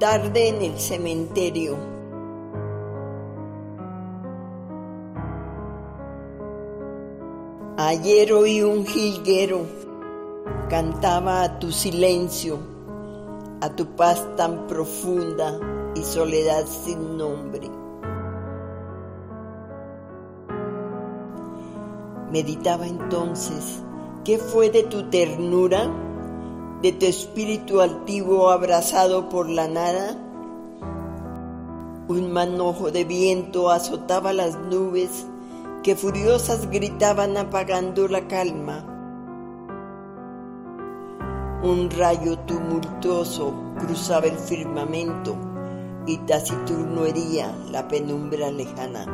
Tarde en el cementerio. Ayer oí un jilguero, cantaba a tu silencio, a tu paz tan profunda y soledad sin nombre. Meditaba entonces, ¿qué fue de tu ternura? ¿De tu espíritu altivo abrazado por la nada? Un manojo de viento azotaba las nubes que furiosas gritaban apagando la calma. Un rayo tumultuoso cruzaba el firmamento y taciturno hería la penumbra lejana.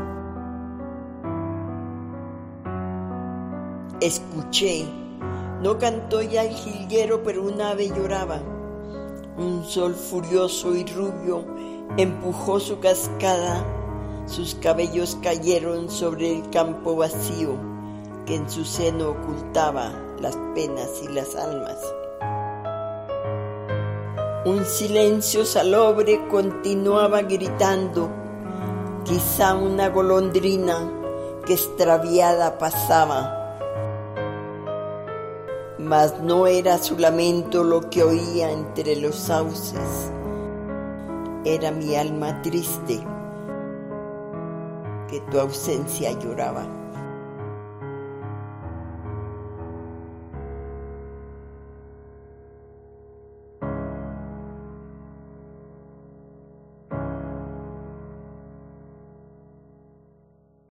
Escuché. No cantó ya el jilguero, pero un ave lloraba. Un sol furioso y rubio empujó su cascada, sus cabellos cayeron sobre el campo vacío que en su seno ocultaba las penas y las almas. Un silencio salobre continuaba gritando, quizá una golondrina que extraviada pasaba. Mas no era su lamento lo que oía entre los sauces, era mi alma triste que tu ausencia lloraba.